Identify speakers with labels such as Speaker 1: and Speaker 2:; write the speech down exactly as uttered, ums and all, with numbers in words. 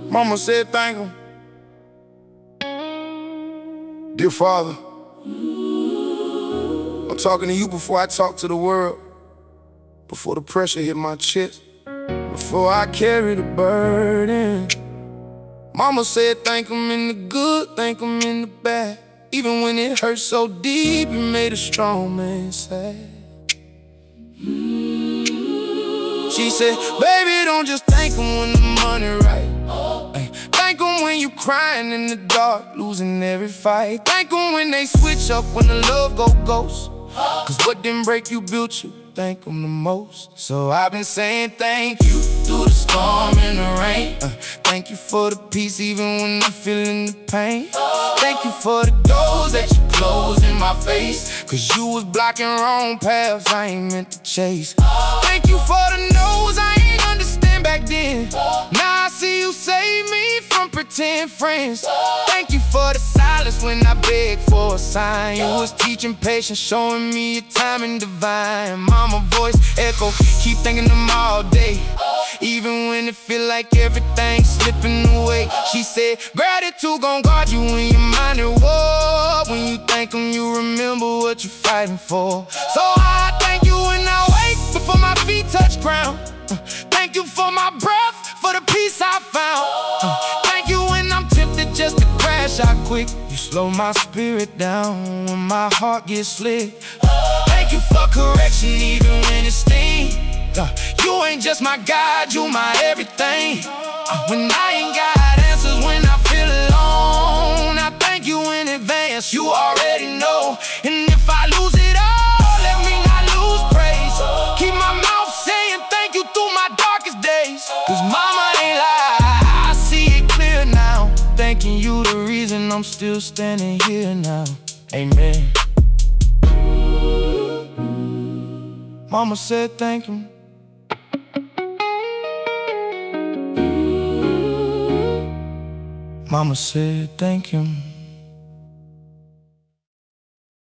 Speaker 1: Mama said thank him. Dear Father, I'm talking to you before I talk to the world, before the pressure hit my chest, before I carry the burden. Mama said thank him in the good, thank him in the bad. Even when it hurt so deep, it made a strong man sad. She said, baby, don't just thank him when the money right. Ay, thank him when you crying in the dark, losing every fight. Thank him when they switch up, when the love go ghost. Cause what didn't break you built you, thank him the most. So I've been saying thank you through the storm and the rain. uh, Thank you for the peace even when I'm feeling the pain. Thank you for the doors that you closed in my face, cause you was blocking wrong paths I ain't meant to chase. Thank you for the no's I ain't understand back then. Now I see you save me from pretend friends. Thank you for the silence when I begged for a sign. You was teaching patience, showing me your timing divine. Mama voice echo, keep thanking them all day, even when it feel like everything's slipping away. She said, gratitude gon' guard you when your mind at war. When you thank them, you remember what you're fighting for. So I thank you when I wake, before my feet touch ground. uh, Thank you for my breath, for the peace I found. uh, Thank you when I'm tempted just to crash out quick. You slow my spirit down when my heart gets slick. Thank you for correction even when it stings. Uh, you ain't just my God, you my everything. uh, When I ain't got answers, when I feel alone, I thank you in advance, you already know. And if I lose it all, let me not lose praise. Keep my mouth saying thank you through my darkest days. Cause mama ain't lie, I see it clear now. Thanking you the reason I'm still standing here now. Amen. Mama said thank him. Mama said thank him.